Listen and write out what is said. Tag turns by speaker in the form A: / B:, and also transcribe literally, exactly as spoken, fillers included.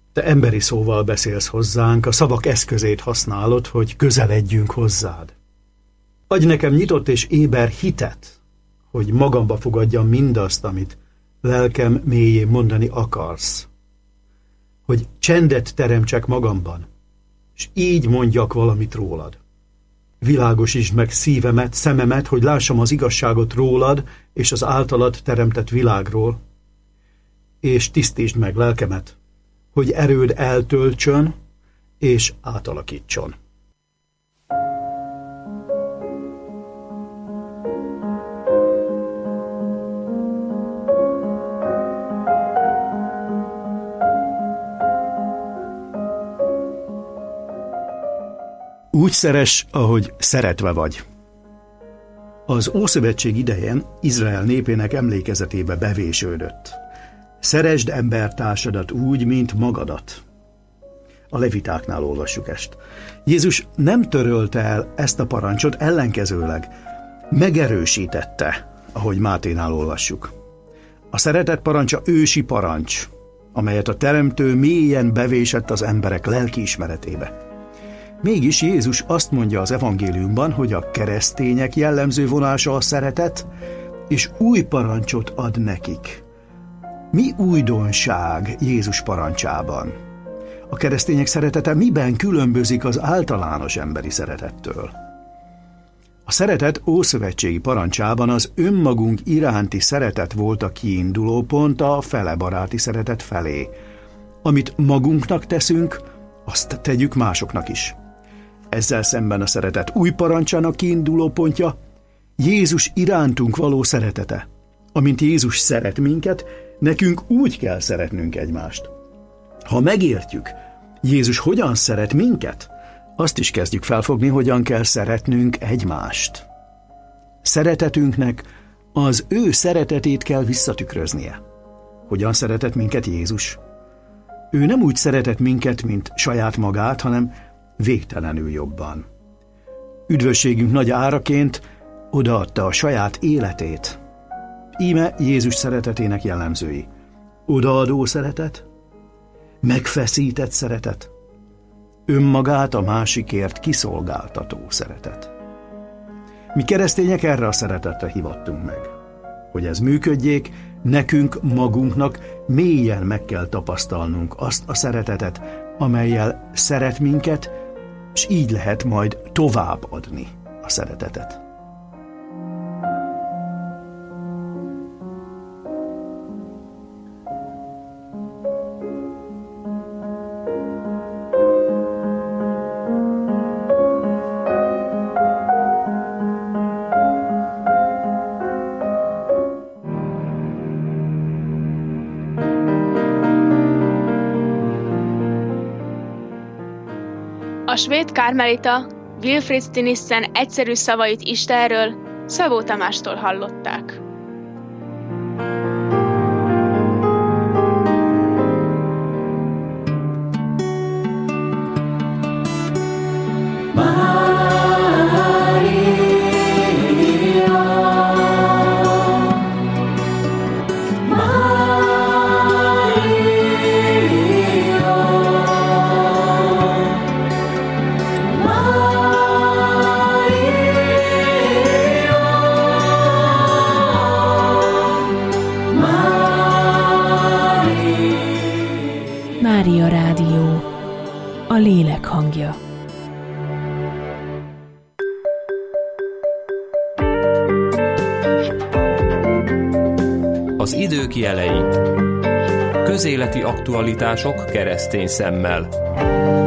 A: Te emberi szóval beszélsz hozzánk, a szavak eszközét használod, hogy közeledjünk hozzád. Adj nekem nyitott és éber hitet, hogy magamba fogadjam mindazt, amit lelkem mélyén mondani akarsz. Hogy csendet teremtsek magamban, és így mondjak valamit rólad. Világosítsd meg szívemet, szememet, hogy lássam az igazságot rólad és az általad teremtett világról, és tisztítsd meg lelkemet, hogy erőd eltöltsön és átalakítson. Úgy szeress, ahogy szeretve vagy. Az Ószövetség idején Izrael népének emlékezetébe bevésődött. Szeresd embertársadat úgy, mint magadat. A levitáknál olvassuk ezt. Jézus nem törölte el ezt a parancsot, ellenkezőleg megerősítette, ahogy Máténál olvassuk. A szeretet parancsa ősi parancs, amelyet a Teremtő mélyen bevésett az emberek lelkiismeretébe. Mégis Jézus azt mondja az evangéliumban, hogy a keresztények jellemző vonása a szeretet, és új parancsot ad nekik. Mi újdonság Jézus parancsában? A keresztények szeretete miben különbözik az általános emberi szeretettől? A szeretet ószövetségi parancsában az önmagunk iránti szeretet volt a kiinduló pont a felebaráti szeretet felé. Amit magunknak teszünk, azt tegyük másoknak is. Ezzel szemben a szeretet új parancsának kiinduló pontja Jézus irántunk való szeretete. Amint Jézus szeret minket, nekünk úgy kell szeretnünk egymást. Ha megértjük, Jézus hogyan szeret minket, azt is kezdjük felfogni, hogyan kell szeretnünk egymást. Szeretetünknek az ő szeretetét kell visszatükröznie. Hogyan szeretett minket Jézus? Ő nem úgy szeretett minket, mint saját magát, hanem végtelenül jobban. Üdvösségünk nagy áraként odaadta a saját életét. Íme Jézus szeretetének jellemzői. Odaadó szeretet, megfeszített szeretet, önmagát a másikért kiszolgáltató szeretet. Mi keresztények erre a szeretetre hivattunk meg. Hogy ez működjék, nekünk magunknak mélyen meg kell tapasztalnunk azt a szeretetet, amellyel szeret minket, és így lehet majd továbbadni a szeretetet.
B: A svéd kármelita Wilfrid Stinissen egyszerű szavait Istenről Szabó Tamástól hallották.
C: Mária Rádió, a lélek hangja.
D: Az idők jelei. Közéleti aktualitások keresztény szemmel.